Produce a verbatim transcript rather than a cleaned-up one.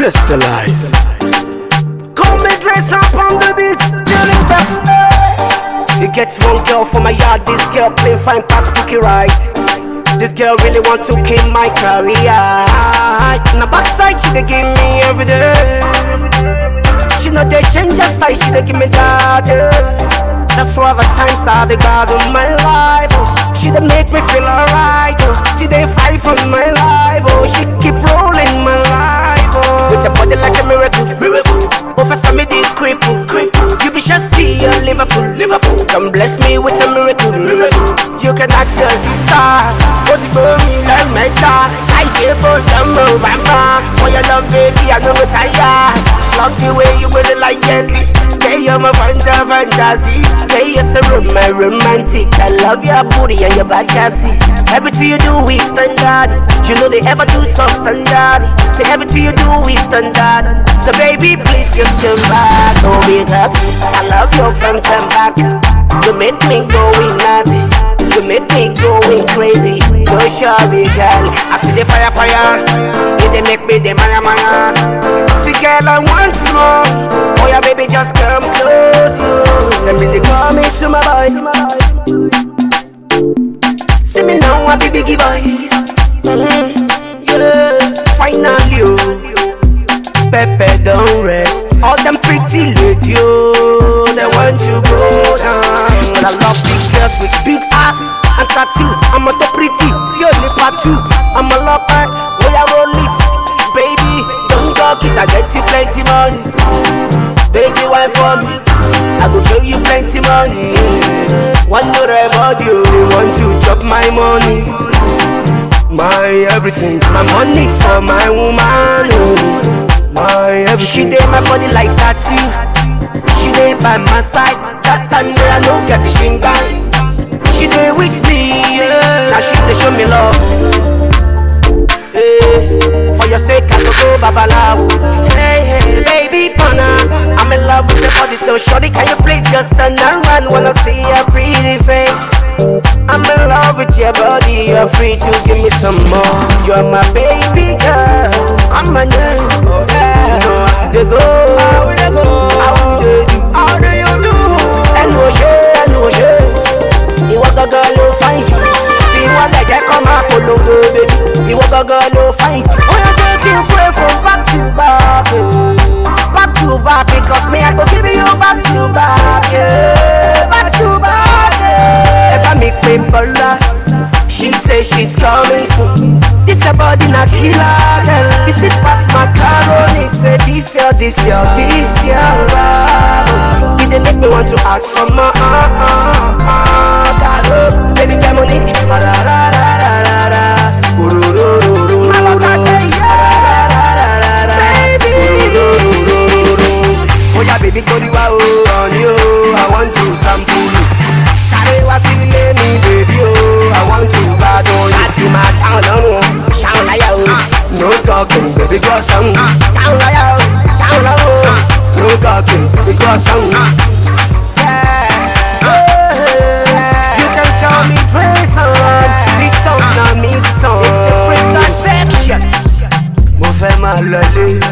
Crystallize. Come and dress up on the beat, chillin' back. It gets one girl from my yard. This girl play fine past Pookie right. This girl really want to kill my career. On the backside she dey give me every day. She know they change her style, she dey give me that. Yeah. That's why the times are the god of my life. Oh. She dey make me feel alright. Oh. She dey fight for my life. Oh, she keep rolling my life. Oh. With a body like a miracle, miracle. Professor me did cripple, cripple. You be just see your Liverpool, Liverpool. Come bless me with a miracle, miracle. You can ask your sister. What's it for me like meta? I say for them, bamba. For your love, baby, I don't retire. Love the way you really like gently. Hey, you're my fanta fantasy. Hey, you're so rom- my romantic. I love your booty and your back assy. Everything you do is standard. You know they ever do some standard. Say everything you do is standard. So baby, please just come back. Oh, because I love your front and back. You make me going naughty. You make me going crazy. Go shabby girl. I see the fire, fire. You they make me the maya, maya. See girl, I want more. Oh yeah, baby, just come close. Let me they call me to my boy. See me now, I be biggie boy. Mm-hmm. Yeah, finally, oh. Pepe don't rest. All them pretty ladies, oh, they want to go down. I love big girls with big ass and tattoo. I'm a top pretty, the only part two. I'm a lover, where I roll it. Baby, don't go it, I get you plenty money. Baby, why for me? I go show you plenty money. One more about you, they want to chop my money. My everything, my money's for my woman, oh. My everything. She did my body like that too. She did by my side. That time where I know get the shingai. She did with me, yeah. Now she dey show me love. Hey, for your sake I go go babalao. Hey, hey, baby pana, I'm in love with your body so shorty. Can you please just turn around? Wanna see your pretty face. I'm in love with your body. You're free to give me some more. You're my baby girl. Come on, yeah. You know I see they go. How will they go? How will they do? How do you do? And no shade, and no shade. You want a girl who find you. If you want to get come up along the baby. You want a girl who find you. When you're taking free from back to back, back to back, because me I go give you back to back, yeah. Back to back, yeah. If I make people laugh, she say she's coming soon. This your body not killer, girl. This it past macaroni. Say this year, this year, this year. It didn't make me want to ask for more. Uh, uh, uh, uh, baby, come on in. Ma ra ra ra ra ra ra. Uru ru ru ru ru ru. Baby. Oh yeah, baby, go di wa oh on you. I want to sample you. Sare wa sile mi baby oh. I want to bad on you. Ati ma down on you. Shout like yo. No talking, baby, go some. Shout like yo. Shout like yo. No talking, baby, go some. Yeah. You can call me Drayson. This song na mix song. It's a freestyle section. Mo fẹ́ máa lọlé.